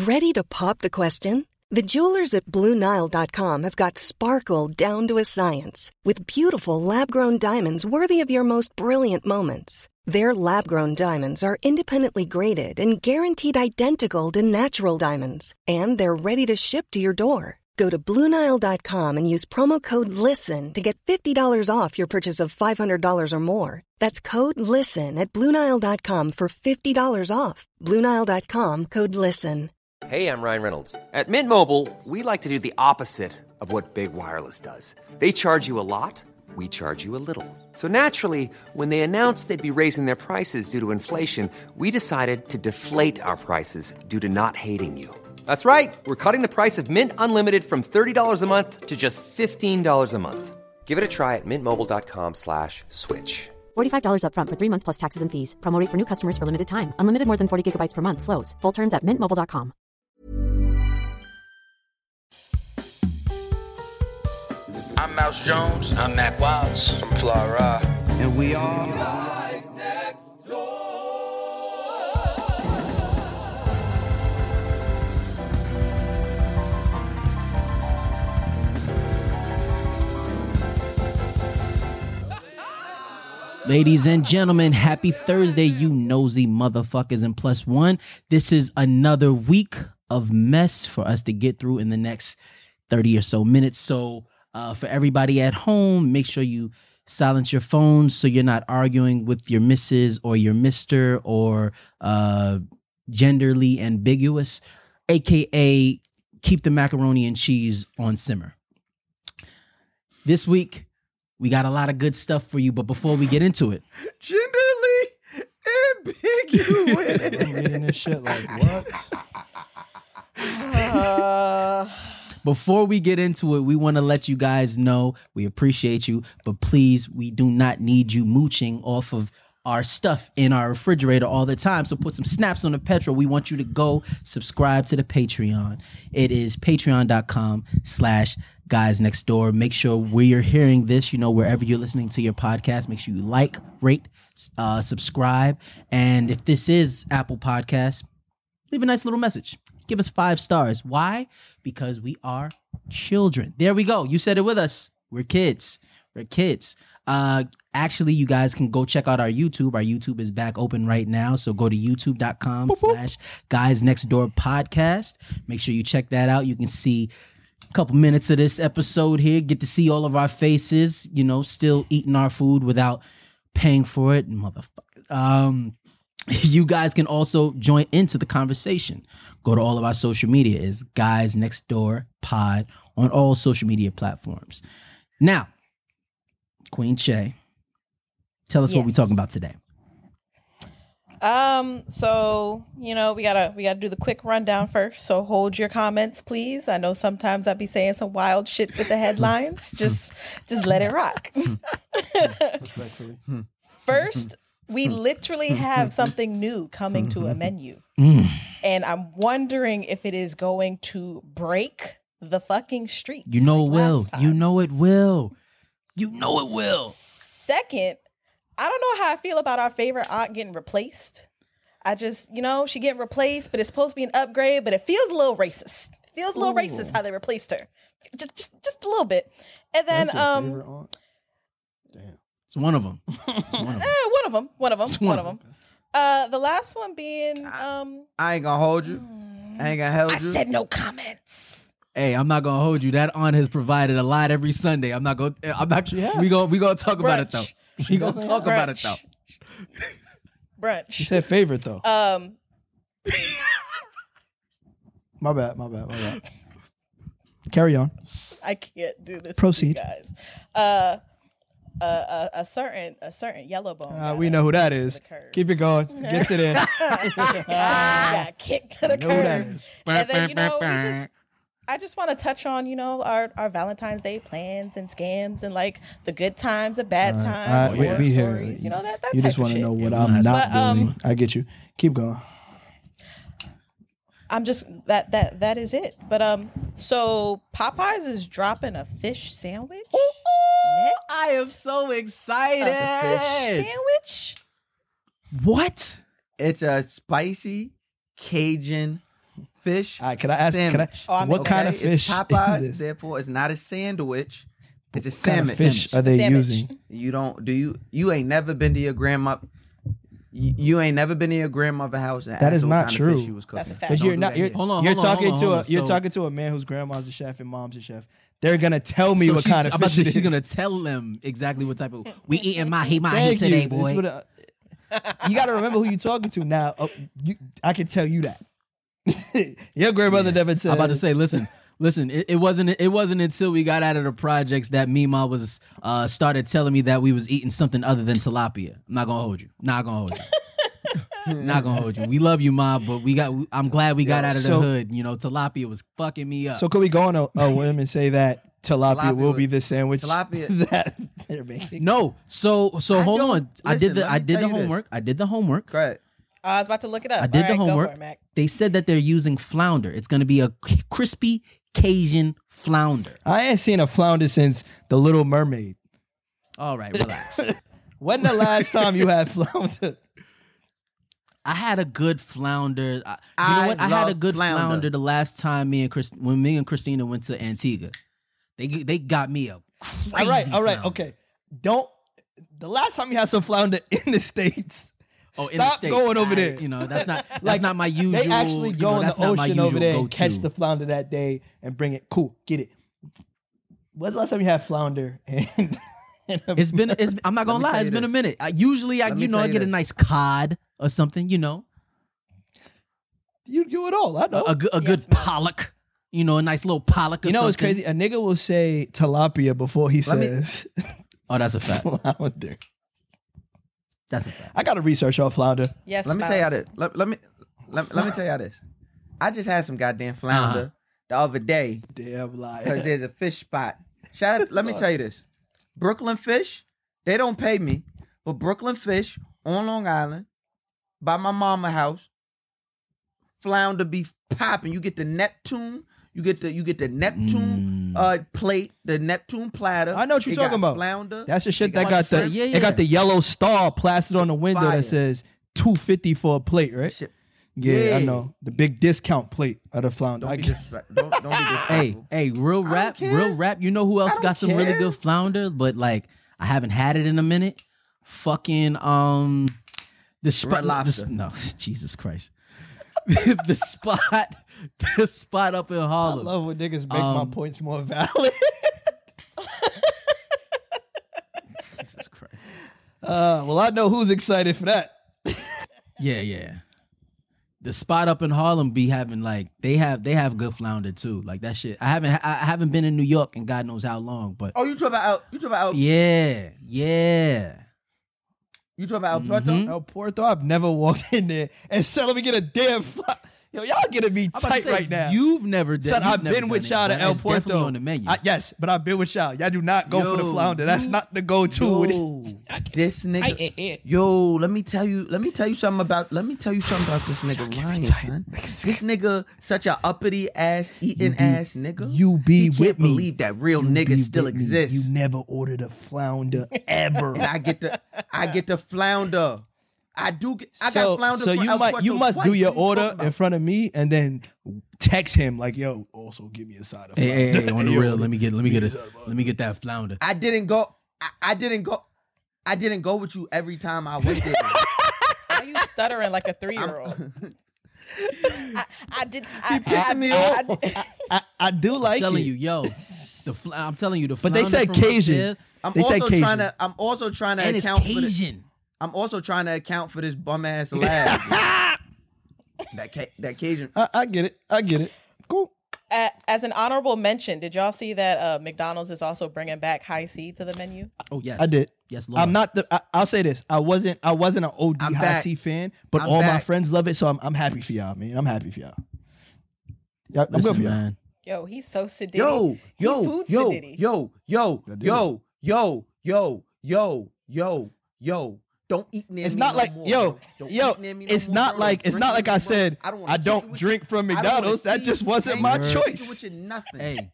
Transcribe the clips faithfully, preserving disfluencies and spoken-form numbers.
Ready to pop the question? The jewelers at Blue Nile dot com have got sparkle down to a science with beautiful lab-grown diamonds worthy of your most brilliant moments. Their lab-grown diamonds are independently graded and guaranteed identical to natural diamonds, and they're ready to ship to your door. Go to Blue Nile dot com and use promo code LISTEN to get fifty dollars off your purchase of five hundred dollars or more. That's code LISTEN at Blue Nile dot com for fifty dollars off. Blue Nile dot com, code LISTEN. Hey, I'm Ryan Reynolds. At Mint Mobile, we like to do the opposite of what Big Wireless does. They charge you a lot, we charge you a little. So naturally, when they announced they'd be raising their prices due to inflation, we decided to deflate our prices due to not hating you. That's right. We're cutting the price of Mint Unlimited from thirty dollars a month to just fifteen dollars a month. Give it a try at mintmobile.com slash switch. forty-five dollars up front for three months plus taxes and fees. Promo rate for new customers for limited time. Unlimited more than forty gigabytes per month. Slows full terms at mint mobile dot com. I'm Mouse Jones. I'm Matt Watts from Flora. And we are Guys Next Door. Ladies and gentlemen, happy Thursday, you nosy motherfuckers and plus one. This is another week of mess for us to get through in the next thirty or so minutes. So uh, for everybody at home, make sure you silence your phones so you're not arguing with your missus or your mister or uh, genderly ambiguous, A K A keep the macaroni and cheese on simmer. This week, we got a lot of good stuff for you, but before we get into it, genderly ambiguous. I'm reading this shit like what? Uh, before we get into it, we want to let you guys know we appreciate you, but please, we do not need you mooching off of our stuff in our refrigerator all the time. So put some snaps on the petrol. We want you to go subscribe to the Patreon. It is patreon.com slash guys next door. Make sure where you're hearing this, you know, wherever you're listening to your podcast, make sure you like, rate, uh, subscribe. And if this is Apple Podcasts, leave a nice little message. Give us five stars. Why? Because we are children. There we go. You said it with us. We're kids. We're kids. Uh, actually, you guys can go check out our YouTube. Our YouTube is back open right now. So go to youtube.com slash guys next door podcast. Make sure you check that out. You can see a couple minutes of this episode here. Get to see all of our faces, you know, still eating our food without paying for it. Motherfucker. Um, you guys can also join into the conversation. Go to all of our social media. Is Guys Next Door Pod on all social media platforms. Now, Queen Che, tell us yes. what we're talking about today. Um, so, you know, we gotta we gotta do the quick rundown first. So hold your comments, please. I know sometimes I'll be saying some wild shit with the headlines. just just let it rock. Respectfully. First, we literally have something new coming to a menu. Mm. And I'm wondering if it is going to break the fucking streets. You know like it will. time. You know it will. You know it will. Second, I don't know how I feel about our favorite aunt getting replaced. I just, you know, she getting replaced, but it's supposed to be an upgrade, but it feels a little racist. It feels a little Ooh. racist how they replaced her. Just, just, just a little bit. And then, That's your um, favorite aunt? Damn. It's one of them. It's one of them. eh, one of them. One of them. It's One, one of of them. Uh, the last one being, um, I ain't gonna hold you. I ain't gonna hold I you. said no comments. Hey, I'm not gonna hold you. That aunt has provided a lot every Sunday. I'm not gonna. I'm not. Yeah. We gonna. We gonna talk about it Brunch. though. We gonna talk about it though. Brunch. She said favorite though. Um, my bad. My bad. My bad. Carry on. I can't do this. Proceed. with you guys. Uh, a, a, a certain a certain yellow bone. Uh, we know who that is. Keep it going. Get to there. got kicked to the know who that curb. is. And then you know, we just, I just want to touch on you know our, our Valentine's Day plans and scams and like the good times, the bad Uh, times, I- war we, we hear. stories. You know that that You type just of want to shit. know what Yeah, I'm not but, um, doing. I get you. Keep going. I'm just that that that is it. But um, so Popeyes is dropping a fish sandwich. Next. I am so excited. A fish sandwich. What? It's a spicy Cajun fish All right, can I ask? Can I, sandwich. Oh, I'm what okay. kind of It's fish Popeye, is this? therefore, it's not a sandwich. It's a What kind sandwich. of fish are they Sandwich. using? You don't do you you ain't never been to your grandma. You, you ain't never been to your grandmother's house. And That asked is what not kind of true. fish she was cooking. That's a fact. Because Don't you're do not. that You're, here. Hold on, you're hold on, talking hold on, to hold a. on. You're So- talking to a man whose grandma's a chef and mom's a chef. They're gonna tell me So what she's, kind of I'm about fish to it say, is. she's gonna tell them exactly what type of we eating mahi mahi Thank today, you. This boy. what a- you got to remember who you're talking to now. Uh, you, I can tell you that. Your grandmother never said. I'm about to say, listen, listen. It, it wasn't. It wasn't until we got out of the projects that Mima was uh, started telling me that we was eating something other than tilapia. I'm not gonna hold you. Not gonna hold you. Not gonna hold you. We love you, Ma, but we got. I'm glad we got out of the So- hood. You know, tilapia was fucking me up. So could we go on a, a whim and say that tilapia, Tilapia will was- be the sandwich tilapia- that they're making? no, so so I hold don't- on. I listen, did the let I me did tell the you this. homework. I did the homework. Correct. Oh, I was about to look it up. I did All the right, go homework. for it, Mac. They said that they're using flounder. It's going to be a c- crispy Cajun flounder. I ain't seen a flounder since The Little Mermaid. All right, relax. When the last time you had flounder? I had a good flounder. I, you I know what? I had a love good flounder. flounder. the last time me and Chris, when me and Christina went to Antigua. They they got me a crazy All right, all right, flounder. okay. Don't. The last time you had some flounder in the States. Oh, in the Stop States. going over I- there. You know, that's not that's Like, not my usual. They actually you go know, in the that's not my ocean over usual there and go-to. catch the flounder that day and bring it. Cool, get it. When's the last time you had flounder? And, and a- It's been. It's, I'm not Let gonna me lie. tell It's you been a this. minute. I, usually, I Let me you know tell I you get a this. nice cod or something. You know, you do it all. I know. a, a, good- a good Yes, ma'am. pollock. You know, a nice little pollock. Or you know what's something. crazy? A nigga will say tilapia before he Let me- says Oh, that's a fact. flounder. That's a fact. I got to research on flounder. Yes, Let me Mouse. tell y'all this. Let, let me let, let me tell y'all this. I just had some goddamn flounder Uh-huh. the other day Damn because lie. there's a fish spot. Shout out. Let me tell you this. Brooklyn Fish, they don't pay me, but Brooklyn Fish on Long Island, by my mama house, flounder be popping. You get the Neptune. You get the you get the Neptune Mm. uh plate, the Neptune platter. I know what you're They got talking about. Flounder. That's the shit They that got the shrimp. Yeah, it got yeah. the yellow star plastered on the window Fire. that says two fifty for a plate, right? Shit. Yeah, I Yeah. know. The big discount plate of the flounder. I Don't be, get, disrespect- don't, don't be disrespectful. Hey, hey, real don't rap, care. real rap. You know who else I don't got some really care. good flounder, but like I haven't had it in a minute. Fucking um, the spot. Red Lobster. The, no, Jesus Christ. the spot, the spot up in I Harlem. love when niggas make my Um, points more valid. Jesus Christ. Uh, well, I know who's excited for that. Yeah, yeah. The spot up in Harlem be having like they have they have good flounder too. Like that shit. I haven't I haven't been in New York in God knows how long, but Oh, you talking about out? You talking about out? yeah, yeah. You talking about El Puerto? Mhm. El Puerto, I've never walked in there and said, let me get a damn fly. Yo, y'all getting me I'm about to tight say, right now. You've never done. Son, you've I've never been with done y'all it, to but El it's definitely Puerto. on the menu. I- yes, but I've been with y'all. Y'all do not go for the Yo, flounder. That's you- not the go-to. with it. Yo, this nigga. Yo, let me tell you. Let me tell you something about. Let me tell you something about this nigga Ryan, son. This nigga, such a uppity ass, eating You be- ass nigga. You be he with can't me. believe that real You niggas be still with me. exist. You never ordered a flounder ever. and I get the, I get the flounder. I do. Get, I so, got flounder. so from you El might Puerto you must twice. do your What you order talking in about? front of me and then text him like, yo, also give me a side of Hey, hey, hey, flounder. on the Yo, real, let me get let me get a it. side of flounder. Let me get that flounder. I didn't go. I, I didn't go. I didn't go with you every time I went there. Why are you stuttering like a three-year-old? I, I did. I, pissing I, me I, off. I did- I, I do I'm like telling it. you, yo, the fl- I'm telling you, the But they flounder said from up Cajun. there, I'm They say also Cajun. trying to. I'm also trying to and it's account for this. Cajun. I'm also trying to account for this bum ass lad. that ca- that Cajun. I, I get it. I get it. Cool. A- As an honorable mention, did y'all see that uh, McDonald's is also bringing back high C to the menu? Oh yes, I did. Yes, Lord. I'm not the. I, I'll say this. I wasn't. I wasn't an O D I'm high back. C fan, but I'm all my back. friends love it, so I'm. I'm happy for y'all, man. I'm happy for y'all. Yeah, I'm Listen, good for y'all. man. Yo, he's so sedity. Yo, He yo, food yo, sedity. yo, yo, I do. yo, yo, yo, yo, yo, yo. Don't eat near It's me not no like more, yo, bro. Don't yo. eat near me no It's more, not bro. like it's Drink not with like me, I bro. said. I don't, wanna I kick don't it with drink you. from I don't wanna McDonald's. That see just you. wasn't Ain't my gonna kick it choice. with you, nothing. Hey,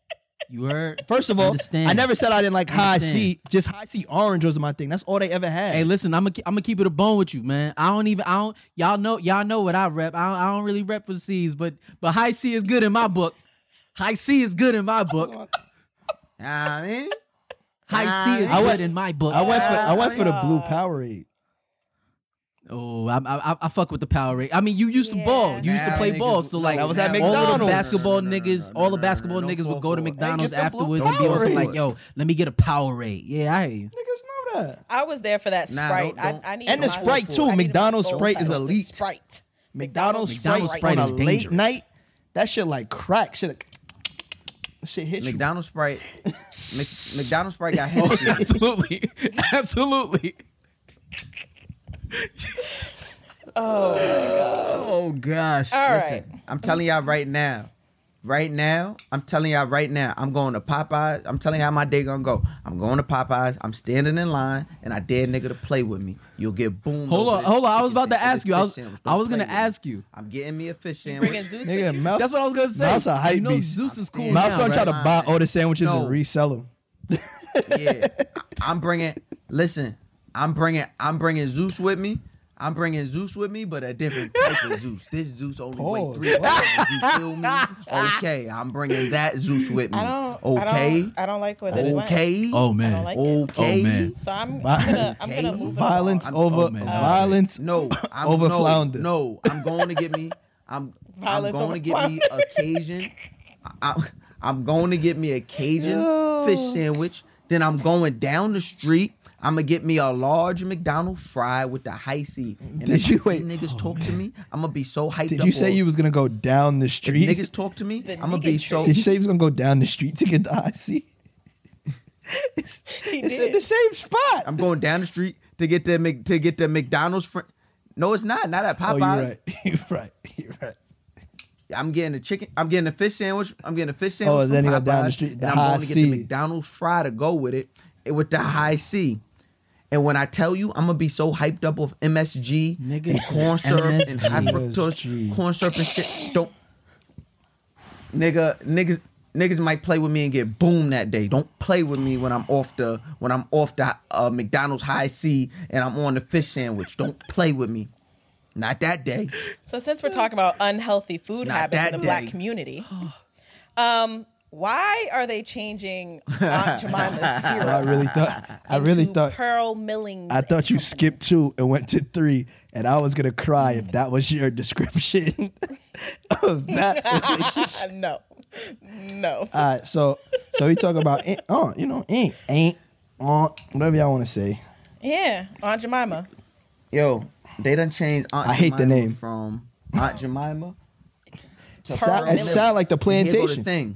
You heard? First of all, Understand. I never said I didn't like high Understand. C. Just high C orange was my thing. That's all they ever had. Hey, listen, I'm gonna I'm gonna keep it a bone with you, man. I don't even I don't y'all know y'all know what I rep. I don't, I don't really rep for C's, but but high C is good in my book. High C is good in my book. I mean, High C is I good went- in my book. I went for I went for the blue Powerade. Oh, I, I I fuck with the Powerade. I mean, you used to Yeah. ball. You used to Nah, play niggas- ball. So no, like, that was at all of the McDonald's. basketball No, no, no, no, niggas, no, all no, the no, basketball no, no, niggas no, would go to no, no. McDonald's Hey, get the blue afterwards and be on some Powerade. like, yo, let me get a Powerade. Yeah, I hear you. Niggas know that. I was there for that Nah, Sprite. don't- don't- I, I need And the my- Sprite, too. I needed my McDonald's soul Sprite is title, the elite. Sprite. McDonald's, McDonald's Sprite, Sprite on is a late dangerous. night, that shit like crack. Shit, like, that shit hit you. McDonald's Sprite. Mc, McDonald's Sprite got Hennessy. in it. Absolutely, absolutely. Oh, Oh gosh. all Listen, right. I'm telling y'all right now. Right now, I'm telling y'all right now, I'm going to Popeyes. I'm telling you how my day gonna go. I'm going to Popeyes. I'm standing in line, and I dare nigga to play with me. You'll get boomed. Hold over on, this hold on. I was chicken about to sandwich, ask you. I this was fish sandwich. I Don't was gonna play with me. ask you. I'm getting me a fish Bringing sandwich. Zeus Nigga, with you? Mouth- That's what I was gonna say. Mouse a hype you know, beast. Zeus is cool. I'm Mouse now, gonna try right? to buy all the sandwiches No. and resell them. Yeah, I'm bringing. Listen, I'm bringing. I'm bringing Zeus with me. I'm bringing Zeus with me, but a different type of Zeus. This Zeus only Pause. weighs three pounds. You feel me? Okay, I'm bringing that Zeus with me. I don't. Okay. I don't, I don't like where this went. Okay. Oh I man. don't like it. Okay. Oh man. So I'm, Vi- I'm gonna I'm gonna Okay. move it Violence along. over oh, man. violence. No, I'm, Over no, flounder. No, I'm going to get me. I'm, I'm Violence going over to get me a Cajun. I, I'm going to get me a Cajun Yo. fish sandwich. Then I'm going down the street. I'm gonna get me a large McDonald's fry with the high C. And Did if you- I see wait. niggas talk to me, I'm gonna be so hyped Did up. you say on- you was gonna go down the if street? niggas talk to me, The I'm gonna be nigga so. Did you say you was gonna go down the street to get the I C? it's He it's in did. the same spot. I'm going down the street to get the Mc- to get the McDonald's. Fr- no, it's not. Not at Oh, Popeyes. you're right. You're right. You're right. I'm getting a chicken. I'm getting a fish sandwich. I'm getting a fish sandwich. Oh, from then you go Popeyes, down the street, and the I'm high going to get C. the McDonald's fry to go with it, eh, with the high C. And when I tell you, I'm gonna be so hyped up with M S G Niggas and corn syrup M S G. and high fructose corn syrup and shit. Don't, nigga, niggas, niggas might play with me and get boomed that day. Don't play with me when I'm off the when I'm off the uh, McDonald's high C and I'm on the fish sandwich. Don't play with me. Not that day. So since we're talking about unhealthy food Not habits in that the black day. community, um, why are they changing Aunt Jemima's syrup? I really thought. I really into thought. Pearl Millings. I thought you skipped two and went to three, and I was gonna cry if that was your description of that relationship. no, no. All right, so so we talk about ink, oh, you know, ink, ain't, on, whatever y'all want to say. Yeah, Aunt Jemima. Yo, they done changed Aunt I hate the Jemima name. from Aunt Jemima to It Pearl sound, it Millings. sound like the And here go the plantation. thing.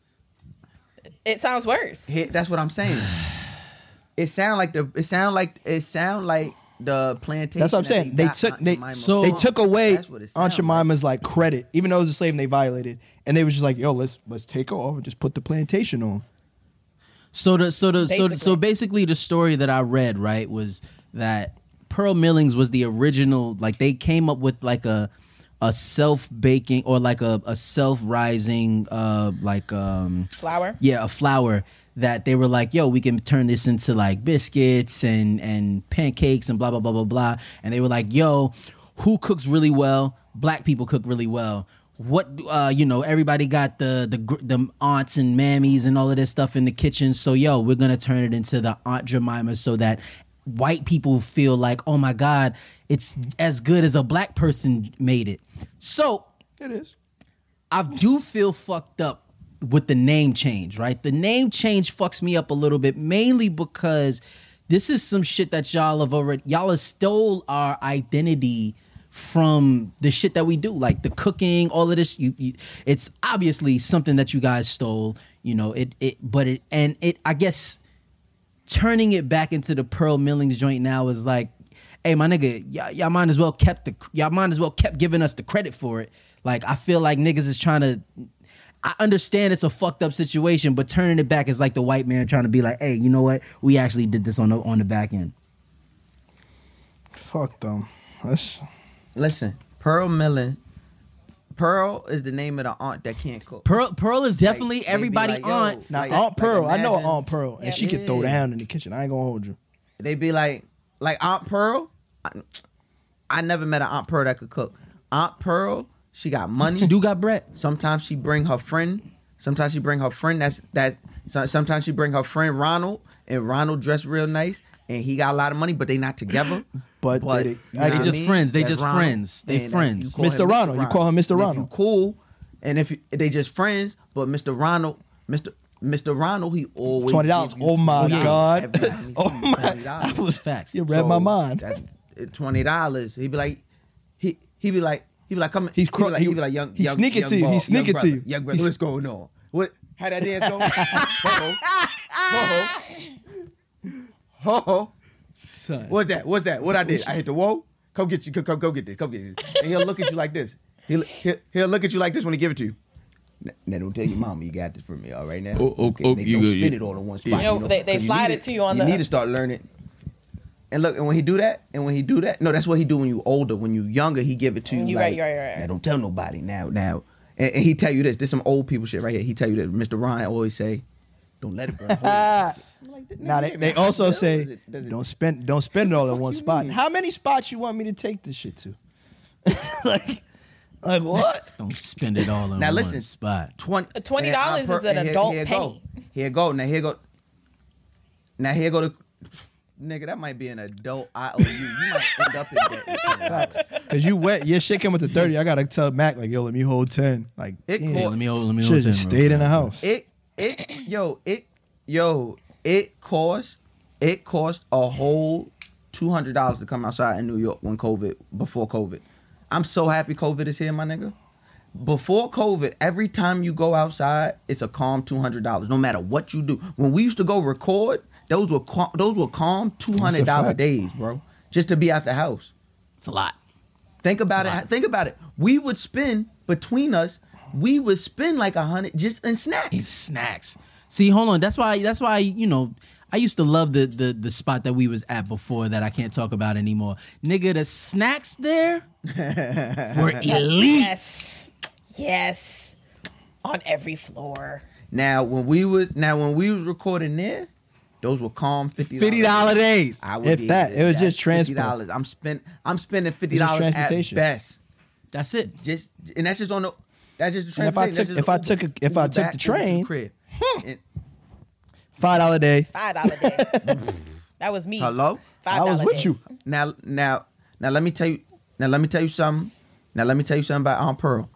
It sounds worse. Here, that's what I'm saying. It sound like the. It sound like it sound like the plantation. That's what I'm that saying. They got took Aunt they Jemima So- they from. took away That's what it Aunt sound like. Jemima's like credit, even though it was a slave and they violated, and they was just like, yo, let's let's take her off and just put the plantation on. So the so the so Basically. so basically the story that I read, right, was that Pearl Millings was the original, like they came up with like a a self baking or like a, a self rising uh like um Flour. yeah, a flour that they were like, yo, we can turn this into like biscuits and and pancakes and blah blah blah blah blah. And they were like, yo, who cooks really well? Black people cook really well. What uh you know, everybody got the the gr- the aunts and mammies and all of this stuff in the kitchen. So yo, we're gonna turn it into the Aunt Jemima so that white people feel like, oh my God, it's as good as a black person made it. So It is. I do feel fucked up with the name change, right? The name change fucks me up a little bit, mainly because this is some shit that y'all have already, y'all have stole our identity from the shit that we do, like the cooking, all of this. You, you it's obviously something that you guys stole, you know. It, it, but it, and it, I guess, turning it back into the Pearl Millings joint now is like, hey, my nigga, y'all, y'all might as well kept the, y'all might as well kept giving us the credit for it. Like, I feel like niggas is trying to. I understand it's a fucked up situation, but turning it back is like the white man trying to be like, hey, you know what? We actually did this on the on the back end. Fuck them. That's Listen, Pearl Milling, Pearl is the name of the aunt that can't cook. Pearl Pearl is definitely Like, they be everybody like, yo, aunt. Now like- Aunt Pearl, like I know imagine- Aunt Pearl, and Yeah. she can throw Yeah. down in the kitchen. I ain't gonna hold you. They be like, like Aunt Pearl. I, I never met an Aunt Pearl that could cook. Aunt Pearl, she got money. She do got bread. Sometimes she bring her friend. Sometimes she bring her friend. That's that. so- Sometimes she bring her friend Ronald, and Ronald dressed real nice, and he got a lot of money, but they not together. But But they- you they know what I just mean? friends. They That's just Ronald. friends. They And, uh, friends. you call Mister him Ronald. You call him Mister And if Ronald. you cool, and if you, they just friends, but Mister Ronald, Mister Mister Ronald, he always twenty dollars. give you Oh my twenty dollars God. every time he Oh see you, my. twenty dollars. I was Facts. You read my mind. That's twenty dollars. He'd be like, he he be like, he be like, come. He's he cro- be like, he- he be like, young, he young, sneak it young to you. He ball- sneak young it to brother, you. Young brother, He's- what's going on? What? How that dance go? Ho ho, ho ho. Son. What's that? What's that? What I did? I hit the wall. Come get you. Come, come, go get this. Come get this. And he'll look at you like this. He'll, he'll he'll look at you like this when he give it to you. Now, now don't tell your mama you got this from me. All right now. Oh, oh, okay, oh, nigga, you don't good, spend you- it all in one spot. You know, they- they 'cause you slide need it to you on you the- need to start learning. And look, and when he do that, and when he do that, no, that's what he do when you older. When you younger, he give it to you. You like, right, you right, you right. Now don't tell nobody. Now, now, and, and he tell you this. This some old people shit right here. He tell you that Mister Ryan always say, "Don't let it burn." Now they, they also say Does it- does it- don't spend don't spend it all in one you spot. mean? How many spots you want me to take this shit to? like, like what? Don't spend it all in Now one listen, spot. Twenty twenty and dollars I'm is an and here- adult here penny. Go. Here go. Now here go. Now here go to. Nigga, that might be an adult I O U. You might end up in that. Cause you wet, your shit came with the thirty. I gotta tell Mac like, yo, let me hold ten. Like, It damn. cost- Yeah, let me hold. Let me Should hold. just ten, stayed bro. in the house. It it yo it yo it cost it cost a whole two hundred dollars to come outside in New York when COVID before COVID. I'm so happy COVID is here, my nigga. Before COVID, every time you go outside, it's a calm two hundred dollars. No matter what you do. When we used to go record, those were cal- those were calm two hundred dollar fact. days, bro. Just to be out the house. It's a lot. Think about it. Think about it. We would spend between us. We would spend like a hundred just in snacks. It's snacks. See, hold on. That's why. That's why. You know, I used to love the the the spot that we was at before that I can't talk about anymore. Nigga, the snacks there were elite. Yes. Yes. On every floor. Now when we was now when we was recording there, those were calm fifty Fifty dollar days. I would If be- that, it was that's just transport. fifty dollars. I'm spend I'm spending fifty It's just dollars at transportation. best. That's it. Just and that's just on the that's just the And if I transportation. took- That's if I just took a- Uber- if I Uber took back, the Uber to train, crib. And- Five dollar day. Five dollar day. That was me. hello. Five I was dollar with day. you. Now now now let me tell you now let me tell you something. Now let me tell you something about Aunt Pearl.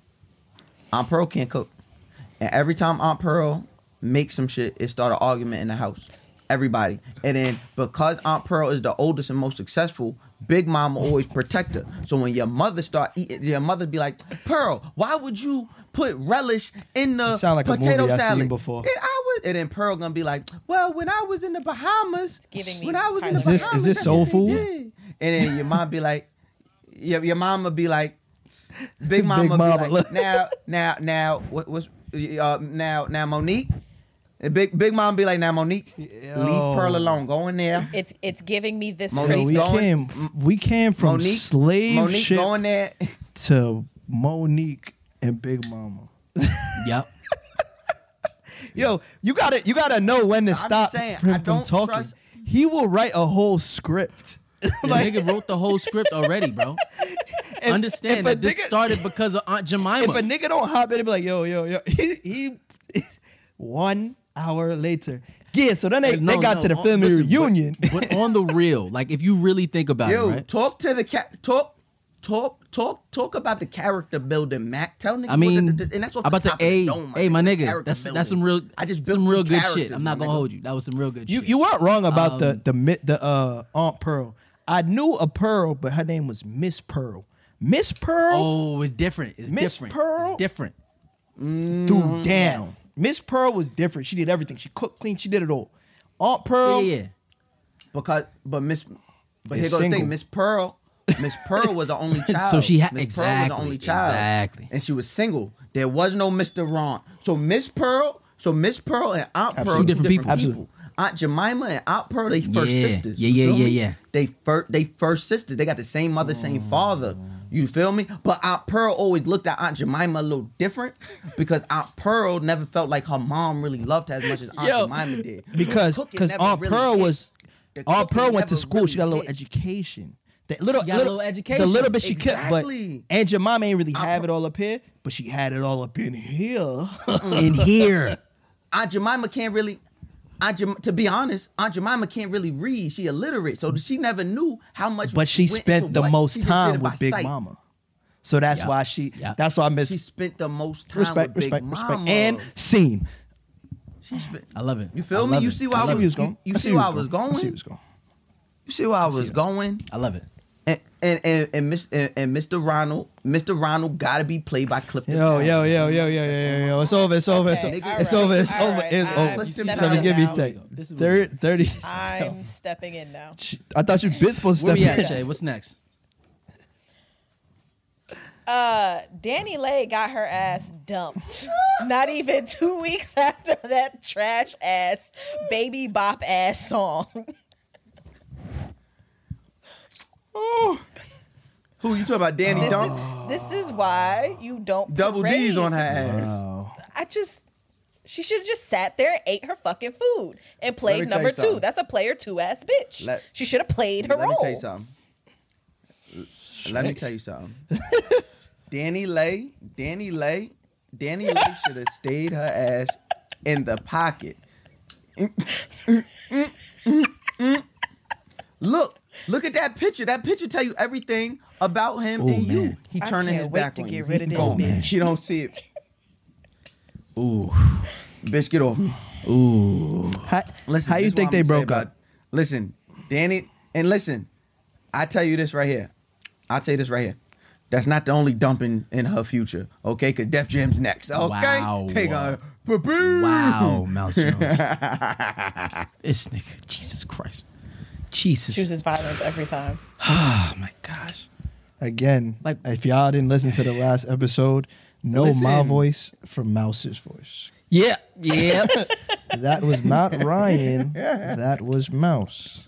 Aunt Pearl can't cook. And every time Aunt Pearl makes some shit, it start an argument in the house. Everybody. And then because Aunt Pearl is the oldest and most successful, Big Mama always protect her. So when your mother start eating, your mother be like, Pearl, why would you put relish in the It sound like a potato movie I salad? seen before. And I was, and then Pearl gonna be like, well, when I was in the Bahamas, giving me when I was in the Is this- is Bahamas, this that's soul what they food? did." And then your mom be like, your, your mama be like, Big Mama, Big Mama, be like, look. now, now, now, what was, uh, now, now, Monique, and Big Big Mom be like, now, Monique, leave Pearl alone, go in there. It's it's giving me this Monique, Yo, we Christmas. going- came we came from Monique, slave Monique, ship go in there. to Monique and Big Mama. Yep. Yo, you gotta you gotta know when to I'm stop saying, him I from don't talking. trust- He will write a whole script. The nigga wrote the whole script already, bro. If- Understand if a that this nigga- started because of Aunt Jemima. If a nigga don't hop in and be like, yo, yo, yo, he, he one hour later. Yeah, so then they, No, they got no, to the on- family listen, but- reunion. But, on the real, like if you really think about Yo, it, right? talk to the cat. Talk, talk, talk, talk about the character building, Mac. Tell niggas I mean, what the, the, and that's what I'm about to, top of the hey, dome, hey, my nigga, nigga, character that's building. that's some real, I just built some real two good characters, shit. I'm not my gonna nigga. hold you. That was some real good You shit. you weren't wrong about the Um, the mi- the uh, Aunt Pearl. I knew a Pearl, but her name was Miss Pearl. Miss Pearl Oh, it's different. It's Miss different. Pearl? It's different. threw down. Miss Pearl was different. She did everything. She cooked, cleaned. She did it all. Aunt Pearl, Yeah, yeah. Because, but Miss, but Is here goes the single. thing. Miss Pearl, Miss Pearl was the only child. So she had- Miss Pearl was the exactly, only child, exactly. and she was single. There was no Mister Ron. So Miss Pearl, so Miss Pearl and Aunt Pearl, Absolutely. two Different different, people. people. Absolutely. Aunt Jemima and Aunt Pearl, they first Yeah. sisters. Yeah, you yeah, feel yeah, me? yeah. They first, they first sisters. They got the same mother, same father. You feel me? But Aunt Pearl always looked at Aunt Jemima a little different because Aunt Pearl never felt like her mom really loved her as much as Aunt Yo. Jemima did. Because The cooking because never Aunt really Pearl hit. was The Aunt cooking Pearl went to never school. She got a really little hit. education. The little, She got a little education. The little bit she kept, but Exactly. Aunt Jemima ain't really have it all up here, but she had it all up in here. In here. Aunt Jemima can't really. Aunt Jem- to be honest, Aunt Jemima can't really read. She illiterate, so she never knew how much. But she went spent into the what. most She just did time it by with Big sight. Mama. So that's Yeah. why she. Yeah. That's why I miss She spent the most time respect, with respect, Big respect, Mama. and scene. She spent, I love it. You I feel me? love You it. see I where I, see where was he was going. You, I you see where where I he was going? I see where he was going. You see where I was going? I love it. And and and, and, Miss, and, and Mister Ronald, Mister Ronald gotta be played by Clifton. Yo, Town. yo, yo, yo, yo, yo, yo, yo. It's over. It's over. It's Okay, over. all It's right, over. It's all over. right, It's I'm over. stepping So just give me in take now. This is what thirty. thirty. I'm stepping in now. I thought you'd been supposed to Where step we in. at, Shay? What's next? Uh, Danny Lay got her ass dumped. Not even two weeks after that trash ass baby bop ass song. Who you talking about? Danny This Dunk? is, this is why you don't Double D's parade. on her ass. Wow. I just, she should have just sat there and ate her fucking food and played me tell number you two. something. That's a player two ass bitch. Let- she should have played her Let role. me tell you something. Let me tell you something. Danny Lay, Danny Lay, Danny Lay should have stayed her ass in the pocket. Look, look at that picture. That picture tell you everything about him Oh, and you. man. He I turning can't his wait back to on get you. rid He of this gone. bitch. She don't see it. Ooh. Bitch, get off me. Ooh. How, Listen, how you this is think what they I'm gonna say broke about- up? Listen, Danny, and listen, I tell you this right here. I'll tell you this right here. That's not the only dumping in her future, okay? Because Def Jam's next, okay? Wow. They gonna, ba-boom. Wow, Mouse Jones. This nigga. Jesus Christ. Jesus. Chooses violence every time. Oh my gosh. Again, Like- if y'all didn't listen to the last episode, know my Listen. voice from Mouse's voice. Yeah. Yeah. That was not Ryan. That was Mouse.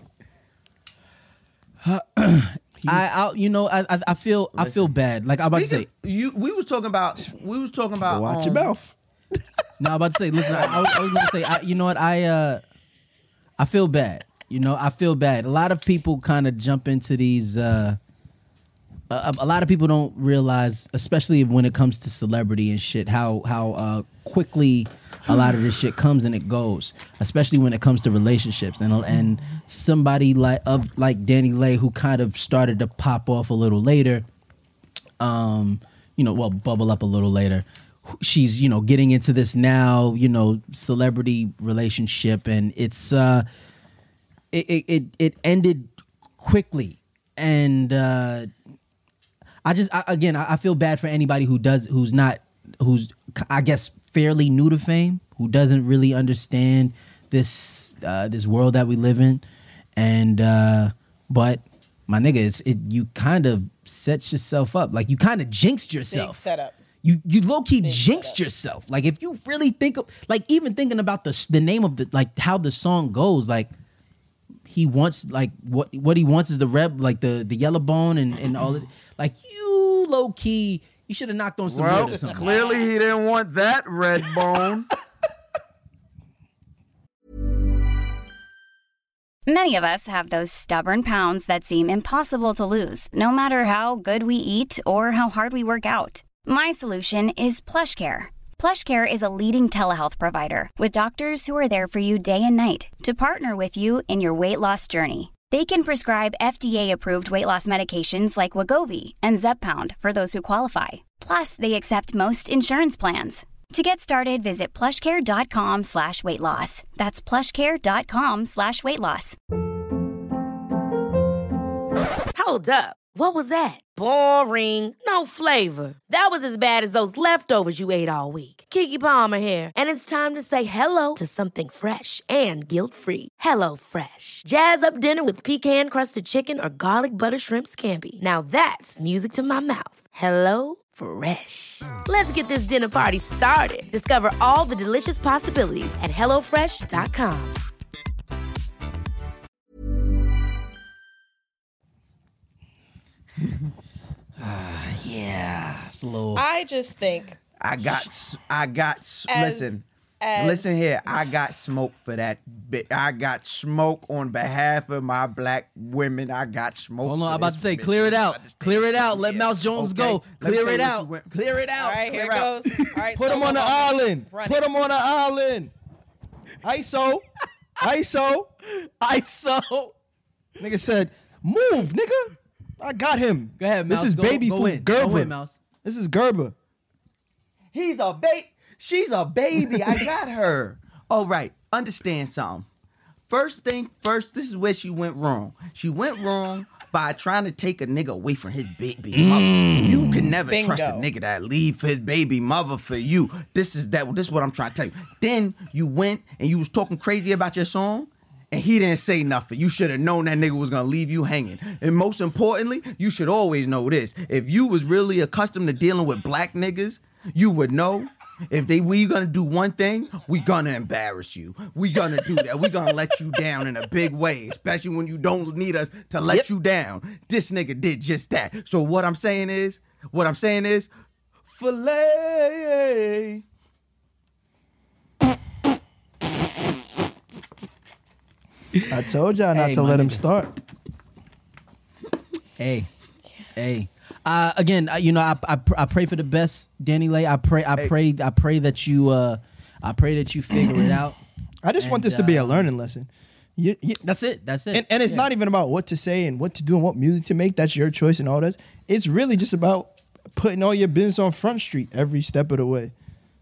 I, I, you know, I, I, I feel, I feel bad. Like I'm about to say, Speaking- you, we was talking about, we was talking about. Watch um, your mouth. no, I'm about to say, listen, I, I was, I was gonna say, I, you know what, I, uh, I feel bad. You know, I feel bad. A lot of people kind of jump into these. Uh, a, a lot of people don't realize, especially when it comes to celebrity and shit, how how uh, quickly a lot of this shit comes and it goes. Especially when it comes to relationships, and and somebody like of like Danny Lay, who kind of started to pop off a little later. Um, you know, well, bubble up a little later. She's, you know, getting into this now, you know, celebrity relationship, and it's uh, it it it, it ended quickly, and uh, I just I, again I, I feel bad for anybody who does who's not who's I guess fairly new to fame, who doesn't really understand this uh, this world that we live in, and uh, but my nigga, it's it you kind of set yourself up, like you kind of jinxed Big yourself. setup. You you low key Big jinxed setup. yourself. Like if you really think of like even thinking about the the name of the like how the song goes, like he wants like what what he wants is the red like the the yellow bone and and all of, like you low key you should have knocked on some wood or Well, something. clearly he didn't want that red bone. Many of us have those stubborn pounds that seem impossible to lose, no matter how good we eat or how hard we work out. My solution is PlushCare. PlushCare is a leading telehealth provider with doctors who are there for you day and night to partner with you in your weight loss journey. They can prescribe F D A-approved weight loss medications like Wegovy and Zepbound for those who qualify. Plus, they accept most insurance plans. To get started, visit plushcare.com slash weight loss. That's plushcare.com slash weight loss. Hold up. What was that? Boring. No flavor. That was as bad as those leftovers you ate all week. Keke Palmer here, and it's time to say hello to something fresh and guilt-free. Hello Fresh. Jazz up dinner with pecan-crusted chicken or garlic butter shrimp scampi. Now that's music to my mouth. Hello Fresh. Let's get this dinner party started. Discover all the delicious possibilities at hello fresh dot com. Yeah, it's a little. I just think I got, s- I got. s- As- listen, as- listen here. I got smoke for that bit. I got smoke on behalf of my black women. I got smoke. Hold on, for I'm about this to say, bitch. clear it You out. understand? Clear it out. Let Yeah. Mouse Jones Okay. go. Let me Clear tell it you what out. you went- Clear it out. All right, here Clear it out. goes. All right, Put so him on the Lil- island. Run Put it. him on the island. I S O. I S O. I so. Nigga said, move, nigga. I got him. Go ahead, This Mouse. is Go- baby go food. in. Go Gerber. in, Mouse. This is Gerber. He's a baby. She's a baby. I got her. All right. Understand something. First thing first, this is where she went wrong. She went wrong by trying to take a nigga away from his baby mother. You can never Bingo. trust a nigga that leave his baby mother for you. This is that. This is what I'm trying to tell you. Then you went and you was talking crazy about your song. And he didn't say nothing. You should have known that nigga was gonna leave you hanging. And most importantly, you should always know this. If you was really accustomed to dealing with black niggas, you would know if they we gonna do one thing, we gonna embarrass you. We gonna do that. We gonna let you down in a big way, especially when you don't need us to let Yep. you down. This nigga did just that. So what I'm saying is, what I'm saying is, filet. I told y'all not Hey, to my let him nigga. start. Hey, hey. Uh, again, uh, you know, I, I I pray for the best, Danny Lay. I pray, I Hey. pray, I pray that you, uh, I pray that you figure it out. I just want And, this to be a uh, learning lesson. You, you, That's it. That's it. and, and it's Yeah. not even about what to say and what to do and what music to make. That's your choice and all that. It's really just about putting all your business on Front Street every step of the way.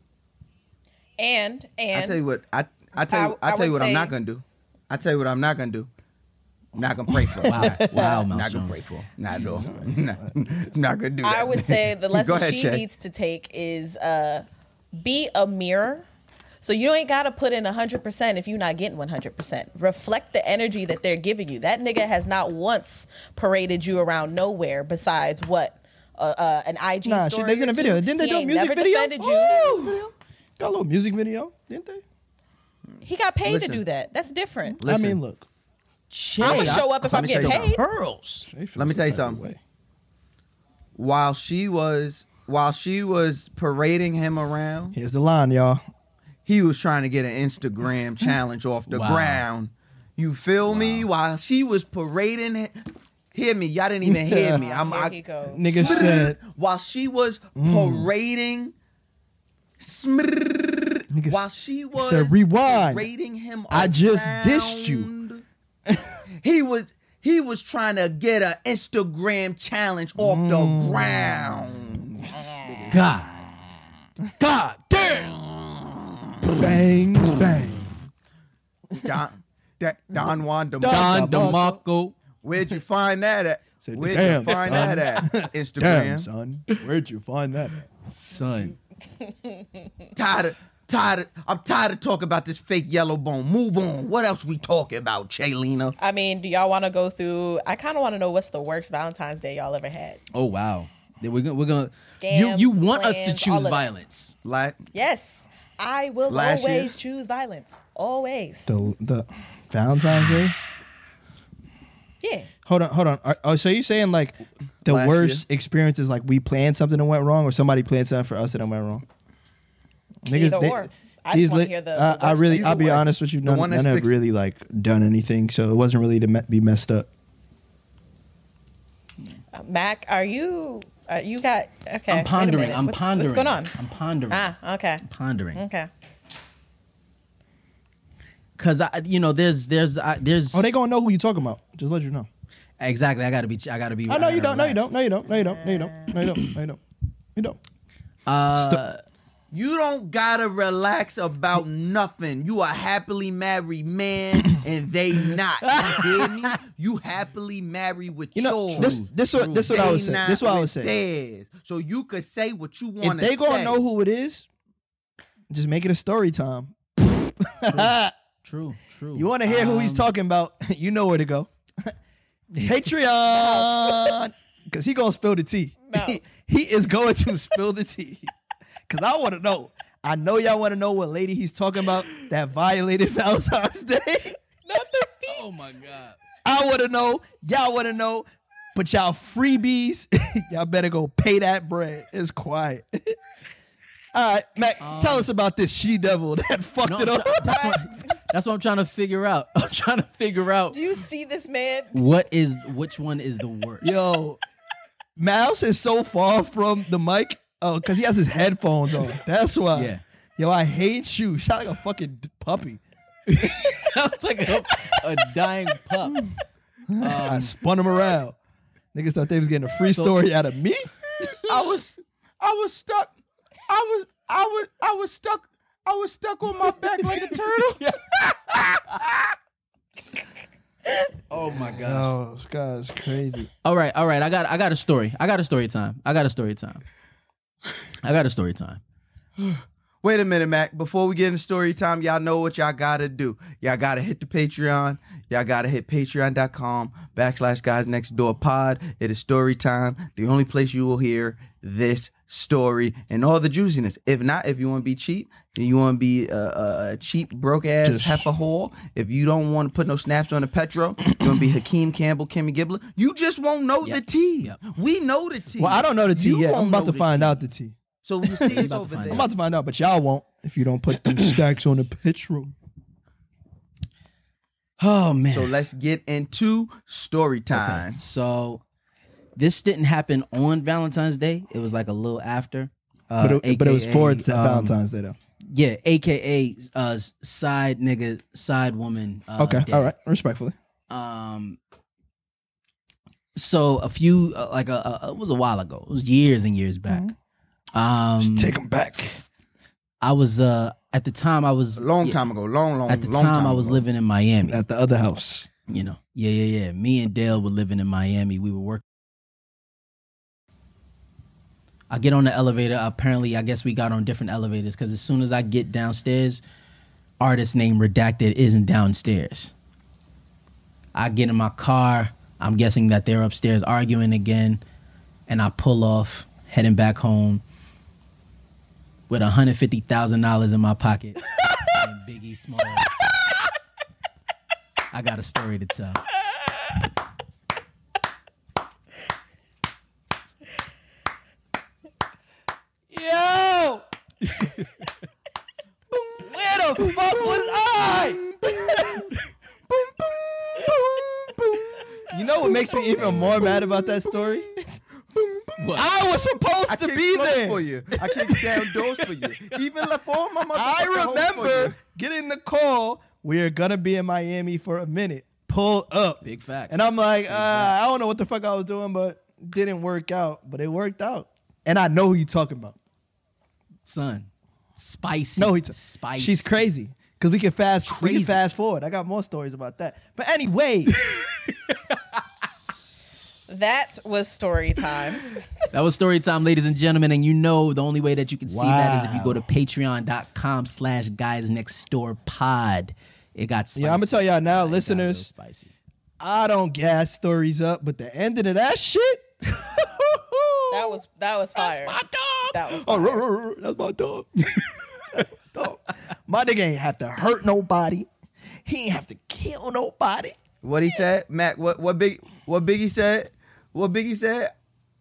And and I tell you what, I I tell you, I- I, I tell you would what I'm say- not gonna do. I tell you what I'm not gonna do. Not gonna pray for. Wow, wow, Mouse Not gonna Jones. pray for. Not at all. not, not gonna do that. I would say the Go lesson ahead, she Shay. needs to take is uh, be a mirror. So you ain't got to put in one hundred percent if you're not getting one hundred percent. Reflect the energy that they're giving you. That nigga has not once paraded you around nowhere besides what? Uh, uh, an I G Nah, shit, story they was in or a video. two. Didn't they He do a ain't music never video? defended you. Ooh, video. Got a little music video, didn't they? He got paid Listen. to do that. That's different. Listen. I mean, look. Shay, I'm gonna I- show up if let I'm me tell getting you paid. pearls. Shay feels Let me some tell you type of something. way. While she was while she was parading him around, Here's the line, y'all. he was trying to get an Instagram challenge off the Wow. ground. You feel me? While she was parading him, hear me. Y'all didn't even hear me. I'm Here I, he goes. Nigga said, while she was parading, smrrr, Nigga while she was said, "Rewind. parading him, I just dissed you." around, he was he was trying to get an Instagram challenge off Mm. the ground. God, God damn. bang, bang. Don, that Don Juan DeMarco. Don Don DeMarco. Where'd you find that at? Said, Where'd "Damn, you find son. that at? Instagram. Damn, son. Where'd you find that? Son. Tired of, tired of, I'm tired of talking about this fake yellow bone. Move on. What else we talking about, Chaylena? I mean, do y'all want to go through? I kind of want to know what's the worst Valentine's Day y'all ever had. Oh wow. Then we're gonna we're gonna Scams, you you want us to plans, choose all of that. violence. Like, Yes, I will Last always year? choose violence. Always. The the Valentine's Day. Yeah. Hold on, hold on. Are- Oh, so you saying like the Last worst experience is like we planned something that went wrong, or somebody planned something for us that went wrong? Either or. I just these wanna li- hear the- uh, the I worst really, thing. I'll be Either way. honest with you. The None, one that none have sticks- really like done anything, so it wasn't really to me- be messed up. Uh, Mac, are you? Uh, you got okay. wait a I'm pondering. minute. I'm what's, pondering. What's going on? I'm pondering. Ah, okay. Pondering. Okay. Cause I, you know, there's there's uh, there's. Oh, they gonna know who you talking about. Just let you know. Exactly. I gotta be. I gotta be. I know I you gotta don't. No, you relax. don't. No, you don't. No, you don't. No, you don't. No, you don't. No, you don't. You don't. Uh, you don't gotta relax about nothing. You a happily married man, and they not. You hear me? You happily married with You know, yours. this this what this what I They would say. not This what I would with say. theirs. So you could say what you If want to they say. gonna know who it is, just make it a story time. true. True. You want to hear who he's Um, talking about? You know where to go. Patreon, because he gonna spill the tea. Mouse. He is going to spill the tea. Because I want to know. I know y'all want to know what lady he's talking about that violated Valentine's Day. Not the feet. Oh my god. I want to know. Y'all want to know. But y'all freebies, y'all better go pay that bread. It's quiet. All right, Mac, um, tell us about this she-devil that fucked no, it up. That's what, that's what I'm trying to figure out. I'm trying to figure out. Do you see this man? What is, which one is the worst? Yo, Mouse is so far from the mic. Oh, because he has his headphones on. That's why. Yeah. Yo, I hate you. You sound like a fucking puppy. Sounds like a, a dying pup. Um, I spun him around. Niggas thought they was getting a free so, story out of me. I was, I was stuck. I was, I was, I was stuck. I was stuck on my back like a turtle. Oh my god. Oh, this guy's crazy. All right, all right. I got, I got a story. I got a story time. I got a story time. I got a story time. Wait a minute, Mac. Before we get into story time, y'all know what y'all gotta do. Y'all gotta hit the Patreon. Y'all gotta hit patreon.com backslash guys next door pod. It is story time. The only place you will hear this story and all the juiciness. If not, if you want to be cheap, then you want to be a, a cheap, broke ass Just- heifer whore. If you don't want to put no snaps on the petro, you want to be Hakeem Campbell, Kimmy Gibbler. You just won't know Yep. the tea. Yep. We know the tea. Well, I don't know the tea You yet. won't I'm about know to the find tea. out the tea. So you see it's about to over find there. I'm about to find out, but y'all won't if you don't put them stacks on the petrol. Oh man. So let's get into story time. Okay, so this didn't happen on Valentine's Day. It was like a little after. Uh, But it, but it was A K A, for it's um, Valentine's Day though. Yeah, A K A uh, side nigga, side woman. Uh, Okay, day. all right, respectfully. Um. So a few uh, like a, a, it was a while ago. It was years and years back. Um, Just take them back. I was uh at the time I was A long yeah, time ago. Long, long, At the long time, time I was ago. living in Miami. At the other house. You know, yeah, yeah, yeah. Me and Dale were living in Miami. We were working. I get on the elevator. Apparently, I guess we got on different elevators because as soon as I get downstairs, artist name redacted isn't downstairs. I get in my car. I'm guessing that they're upstairs arguing again, and I pull off, heading back home with one hundred fifty thousand dollars in my pocket and Biggie Smalls. I got a story to tell. Yo! Where the fuck was I? You know what makes me even more mad about that story? What? I was supposed I to kicked be floors there. for you. I kicked down doors for you. Even left all my motherfucking I hoes for remember you. getting the call. We are gonna be in Miami for a minute. Pull up. Big facts. And I'm like, uh, I don't know what the fuck I was doing, but didn't work out. But it worked out. And I know who you talking about. Son, spicy. No, he t- spicy. She's crazy. Cause we can fast, we can Crazy. fast forward. I got more stories about that. But anyway, That was story time. That was story time, ladies and gentlemen. And you know the only way that you can see that is if you go to Wow. patreon.com slash guys next door pod. It got spicy. yeah, I'm gonna tell y'all now, It got real listeners. spicy. I don't gas stories up, but the ending of that shit. That was that was fire. That's my dog. That was Oh, fire. ruh, ruh, ruh, that's my dog. That's my dog. My nigga ain't have to hurt nobody. He ain't have to kill nobody. What he said, Mac? What what big? What Biggie said? What Biggie said?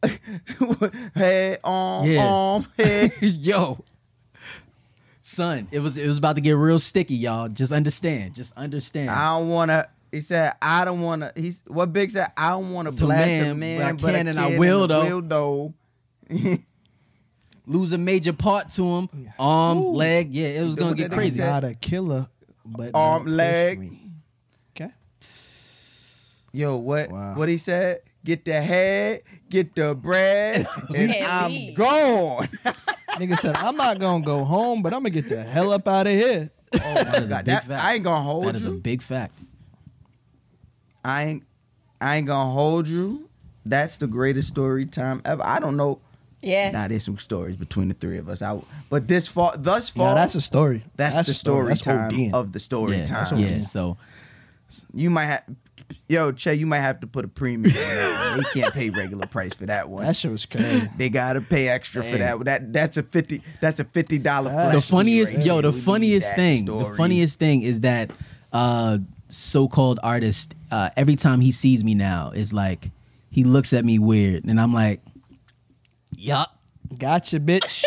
Head on Yeah. arm head. Yo. Son, it was it was about to get real sticky, y'all. Just understand. Just understand. I don't wanna. He said, I don't wanna. He's what Big said. I don't wanna So, blast man, a man, but I but can a and I kid will, and a though. will though. Lose a major part to him. Arm, leg. Yeah, it was What gonna that get nigga crazy. said? Not a killer, but Arm, not leg. officially. Okay. Yo, what? Wow. What he said? Get the head, get the bread, and And I'm leave. gone. Nigga said, I'm not gonna go home, but I'm gonna get the hell up out of here. Oh my That is a God, big that- fact. I ain't gonna hold That is a you. big fact. I ain't I ain't gonna hold you. That's the greatest story time ever. I don't know. Yeah. Nah, there's some stories between the three of us. I, but this far, thus far, Nah, that's a story. that's, That's the a story. story, That's time ODing. of the story Yeah, time. yeah. So You might have, yo, Che, you might have to put a premium on that one. They can't pay regular price for that one. That shit was crazy. They gotta pay extra for Hey. that. That that's a fifty. That's a fifty dollar. The the funniest, right yo, there. the We need funniest that thing, the story. funniest thing is that uh, so-called artist, uh, every time he sees me now, is like, he he looks at me weird, and I'm like, yup. Gotcha, bitch.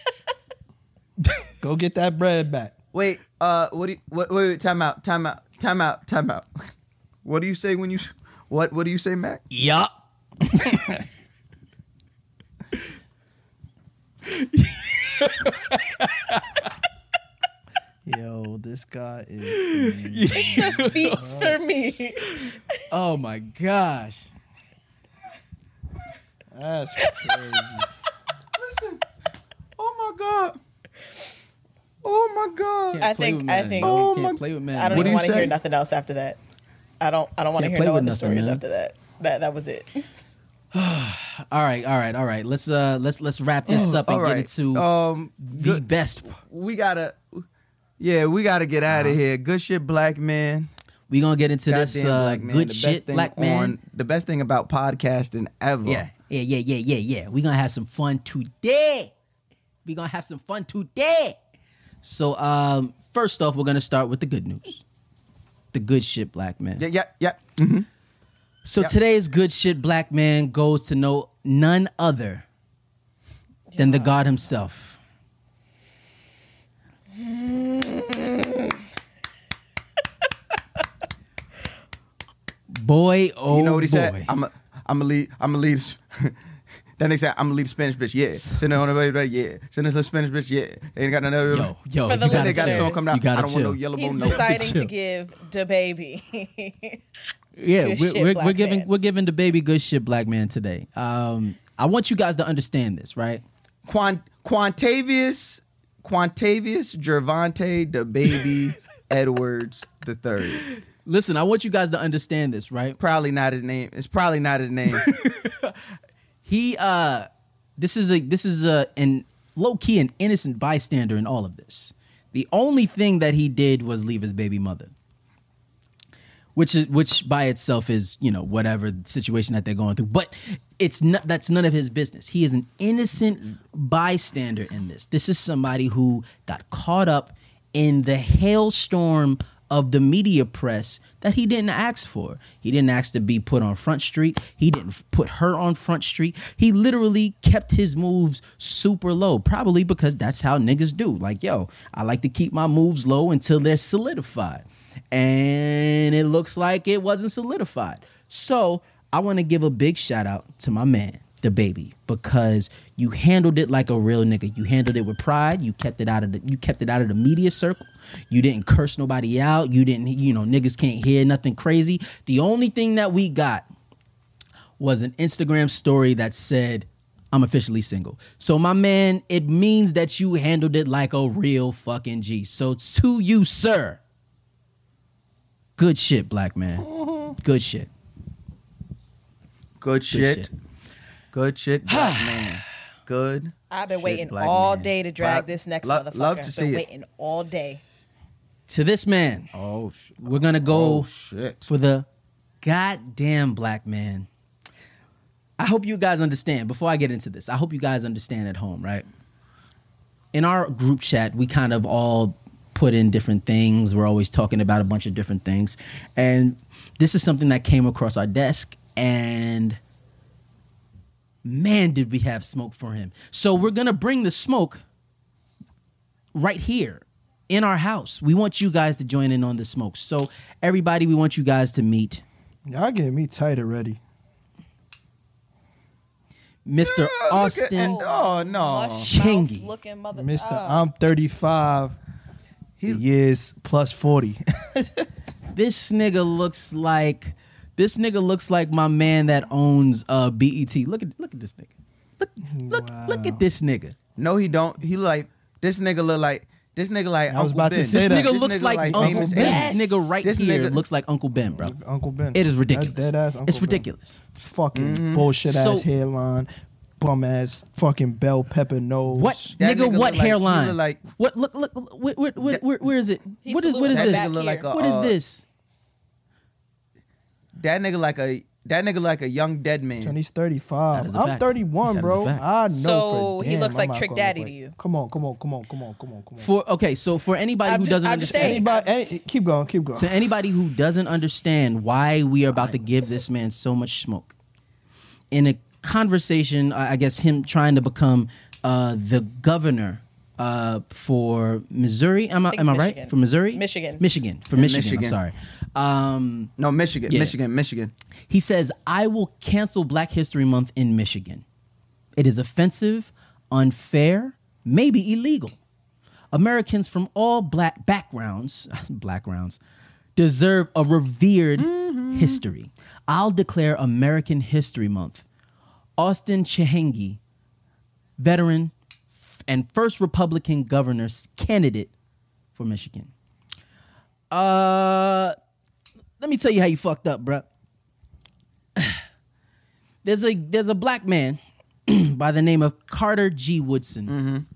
Go get that bread back. Wait, uh, what do you, what, wait, wait, time out, time out, time out, time out. What do you say when you, what, what do you say, Mac? Yup. Yo, this guy is beats for me. Oh my gosh. That's crazy. Listen. Oh my God. Oh my God. Can't I play think with I man. think Oh Can't my- play with man. I don't What do even you want to say? hear nothing else after that. I don't I don't want to Can't hear play no with other nothing, stories man. after that. That that was it. All right, all right, all right. Let's uh let's let's wrap this up and All get right. into um, the good, best. we gotta, yeah, we gotta get out of here. Good shit, black man. We gonna get into this Goddamn uh, black man. good The best shit, thing black man. on- the best thing about podcasting ever. Yeah, yeah, yeah, yeah, yeah, yeah. We gonna have some fun today. We gonna have some fun today. So, um, first off, we're gonna start with the good news. The good shit, black man. Yeah, yeah, yeah. Mm-hmm. So Yep. today's good shit, black man, goes to no none other than the God himself. Boy, oh You know what he boy. said? I'm a, I'm a lead. I'm a lead. That nigga said, I'm gonna lead the Spanish bitch. Yeah. Send it on the way, right? Yeah. Send it to the Spanish bitch. Yeah. They ain't got none of Yo, yo, For the you gotta They got a listeners. song coming You out. gotta I don't want no chill. yellow He's bone. No. deciding Chill. to give the baby. Yeah, Good we're, shit, we're, black we're giving man. we're giving the baby good shit, black man, today. Um, I want you guys to understand this, right? Quant, Quantavious, Quantavious Gervonta the baby Edwards the third. Listen, I want you guys to understand this, right? Probably not his name. It's probably not his name. He uh this is a this is a an low key an innocent bystander in all of this. The only thing that he did was leave his baby mother. Which is which by itself is, you know, whatever situation that they're going through. But it's not that's none of his business. He is an innocent bystander in this. This is somebody who got caught up in the hailstorm of the media press that he didn't ask for. He didn't ask to be put on Front Street. He didn't f- put her on Front Street. He literally kept his moves super low, probably because that's how niggas do. Like, yo, I like to keep my moves low until they're solidified. And it looks like it wasn't solidified. So I want to give a big shout out to my man, the baby, because you handled it like a real nigga. You handled it with pride. You kept it out of the you kept it out of the media circle. You didn't curse nobody out. You didn't, you know, niggas can't hear nothing crazy. The only thing that we got was an Instagram story that said, I'm officially single. So my man, it means that you handled it like a real fucking G. So to you, sir, good shit, black man. Good shit. Good shit. shit. Good shit, black man. Good. I've been shit, waiting black all man. day to drag Proud- this next lo- motherfucker. Love to I've see been it. waiting all day. To this man, Oh, sh- we're gonna go oh shit. for the goddamn black man. I hope you guys understand, before I get into this, I hope you guys understand at home, right? In our group chat, we kind of all put in different things. We're always talking about a bunch of different things. And this is something that came across our desk, and man, did we have smoke for him. So we're going to bring the smoke right here in our house. We want you guys to join in on the smoke. So everybody, we want you guys to meet Y'all getting me tight already. Mister Look at- Austin oh no. Chingy. Looking mother. Mister oh. I'm thirty-five years plus forty. This nigga looks like this nigga looks like my man that owns uh B E T. Look at look at this nigga. Look look look at this nigga. No, he don't. He like this nigga look like this nigga like I was Uncle about to Ben. say This that. nigga This looks nigga like, like Uncle famous Ben. Ace. This nigga right This here nigga- looks like Uncle Ben, bro. Uncle Ben. It is That's ridiculous. dead ass Uncle It's Ben. ridiculous. Fucking bullshit So- ass hairline, bum ass fucking bell pepper nose. What That nigga? nigga What look like- hairline? he look like- what? Look look. Where, where, where, where, where is it? He What is what is saluted this? back look like here. a- What is uh, this? That nigga like a that nigga like a young dead man. And he's thirty-five. That is a I'm fact. thirty-one, That is a bro. fact. I know. So for he damn looks I'm like not Trick gonna look Daddy like- to you. Come on, come on, come on, come on, come on, come on. For okay, so for anybody I'm who just- doesn't I'm just understand, saying. Anybody, any, keep going, keep going. to anybody who doesn't understand why we are about to give this man so much smoke, in a conversation, I guess him trying to become uh, the governor uh, for Missouri. Am I, am I right? Michigan. For Missouri? Michigan. Michigan. For In Michigan, Michigan. I'm sorry. Um, No, Michigan, Yeah. Michigan, Michigan. he says, I will cancel Black History Month in Michigan. It is offensive, unfair, maybe illegal. Americans from all black backgrounds, backgrounds, deserve a revered history. I'll declare American History Month. Austin Chihengi, veteran f- and first Republican governor candidate for Michigan. Uh, let me tell you how you fucked up, bruh. There's a there's a black man by the name of Carter G. Woodson,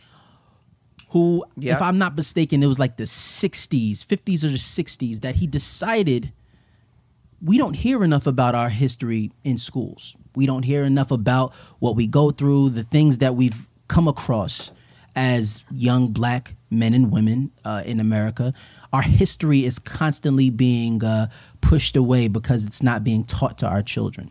who, Yep. if I'm not mistaken, it was like the sixties, fifties or the sixties that he decided we don't hear enough about our history in schools. We don't hear enough about what we go through, the things that we've come across as young black men and women uh, in America. Our history is constantly being uh, pushed away because it's not being taught to our children.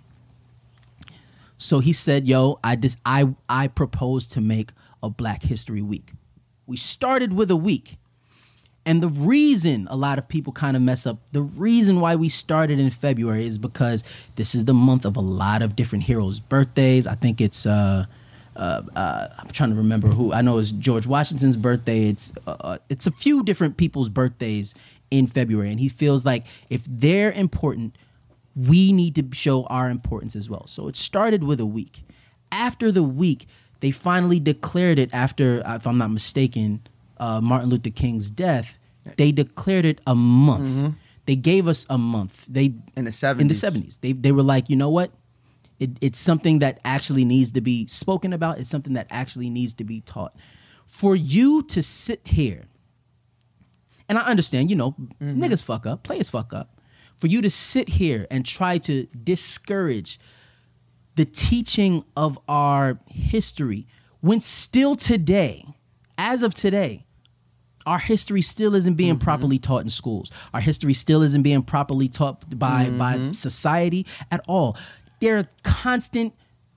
So he said, yo, I just I I propose to make a Black History Week. We started with a week. And the reason a lot of people kind of mess up, the reason why we started in February is because this is the month of a lot of different heroes' birthdays. I think it's, uh, uh, uh, I'm trying to remember who. I know it's George Washington's birthday. It's, uh, it's a few different people's birthdays in February. And he feels like if they're important, we need to show our importance as well. So it started with a week. After the week, they finally declared it after, if I'm not mistaken, uh, Martin Luther King's death, they declared it a month. Mm-hmm. They gave us a month. They In the seventies. in the seventies. They they were like, you know what? It, it's something that actually needs to be spoken about. It's something that actually needs to be taught. For you to sit here, and I understand, you know, Mm-hmm. niggas fuck up, players fuck up. For you to sit here and try to discourage the teaching of our history when still today, as of today, our history still isn't being Mm-hmm. properly taught in schools. Our history still isn't being properly taught by, Mm-hmm. by society at all. There are constant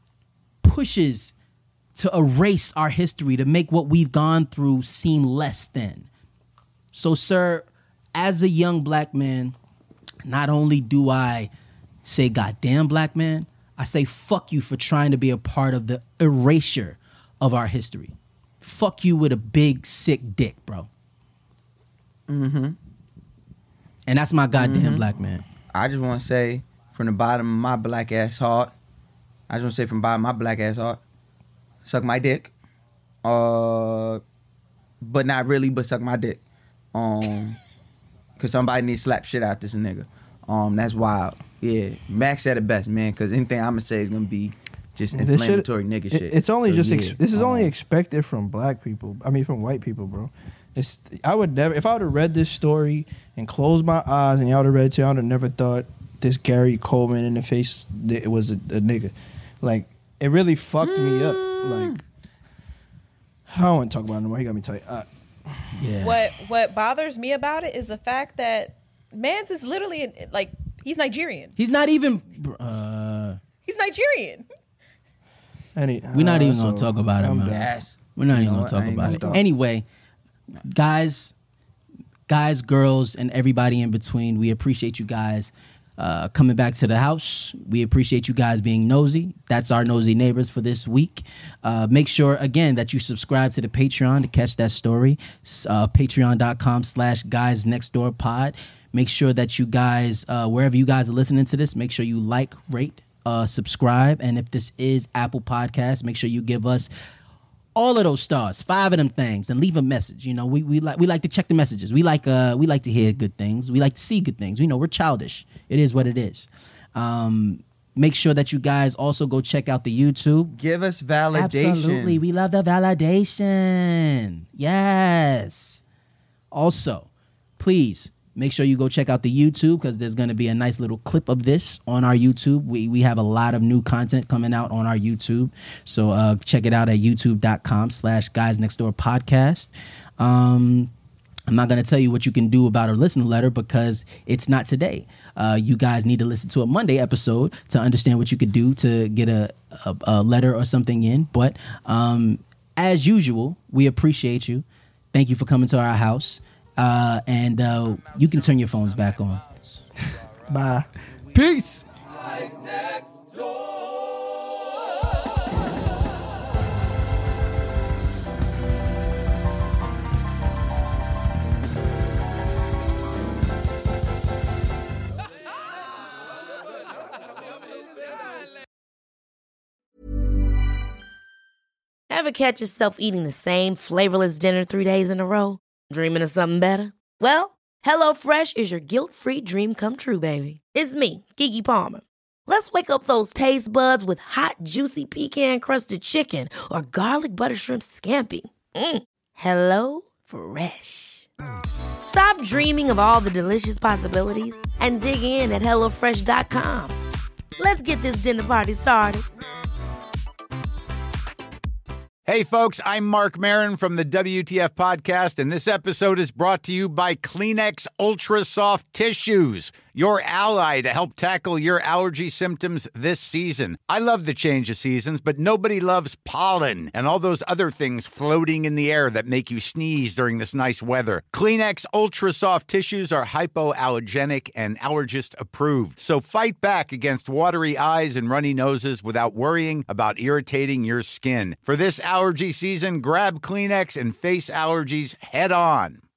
pushes to erase our history, to make what we've gone through seem less than. So, sir, as a young black man, not only do I say, goddamn black man, I say, fuck you for trying to be a part of the erasure of our history. Fuck you with a big, sick dick, bro. Mm-hmm. And that's my goddamn Mhm. black man. I just want to say from the bottom of my black ass heart, I just want to say from the bottom of my black ass heart, suck my dick. Uh, but not really, but suck my dick. Um, cause somebody needs to slap shit out this nigga. Um, that's wild. Yeah, Max said it best, man. Cause anything I'm gonna say is gonna be just This shit- inflammatory nigga it- shit. It's only So, just yeah. ex- this is only Um, expected from black people. I mean, from white people, bro. It's I would never if I would have read this story and closed my eyes and y'all would have read it too, I would have never thought this Gary Coleman in the face that it was a, a nigga. Like it really fucked me up. Like I don't want to talk about it anymore. He got me tight. Uh, Yeah. What what bothers me about it is the fact that Mans is literally like he's Nigerian. He's not even. Uh, He's Nigerian. any, we're not uh, even gonna so talk about it, I'm man. done. Yes. We're not You even know gonna what? talk I ain't about gonna it. talk. Anyway, guys, guys, girls, and everybody in between, we appreciate you guys uh, coming back to the house. We appreciate you guys being nosy. That's our nosy neighbors for this week. Uh, make sure, again, that you subscribe to the Patreon to catch that story. S- Uh, Patreon.com slash guys next door pod. Make sure that you guys, uh, wherever you guys are listening to this, make sure you like, rate, uh, subscribe. And if this is Apple Podcasts, make sure you give us all of those stars, five of them things, and leave a message. You know, we we like we like to check the messages. We like uh we like to hear good things. We like to see good things. We know we're childish. It is what it is. Um, make sure that you guys also go check out the YouTube. Give us validation. Absolutely, we love the validation. Yes. Also, please make sure you go check out the YouTube because there's going to be a nice little clip of this on our YouTube. We we have a lot of new content coming out on our YouTube. So uh, check it out at youtube.com slash guys next door podcast. Um, I'm not going to tell you what you can do about a listener letter because it's not today. Uh, you guys need to listen to a Monday episode to understand what you could do to get a, a, a letter or something in. But um, as usual, we appreciate you. Thank you for coming to our house. Uh, and uh, you can turn your phones back on. Bye. Peace. Ever catch yourself eating the same flavorless dinner three days in a row? Dreaming of something better? Well, HelloFresh is your guilt-free dream come true, baby. It's me, Keke Palmer. Let's wake up those taste buds with hot, juicy pecan-crusted chicken or garlic butter shrimp scampi. Mm. Hello Fresh. Stop dreaming of all the delicious possibilities and dig in at hello fresh dot com. Let's get this dinner party started. Hey, folks, I'm Mark Maron from the W T F Podcast, and this episode is brought to you by Kleenex Ultra Soft Tissues, your ally to help tackle your allergy symptoms this season. I love the change of seasons, but nobody loves pollen and all those other things floating in the air that make you sneeze during this nice weather. Kleenex Ultra Soft Tissues are hypoallergenic and allergist approved, so fight back against watery eyes and runny noses without worrying about irritating your skin. For this allergy season, grab Kleenex and face allergies head on.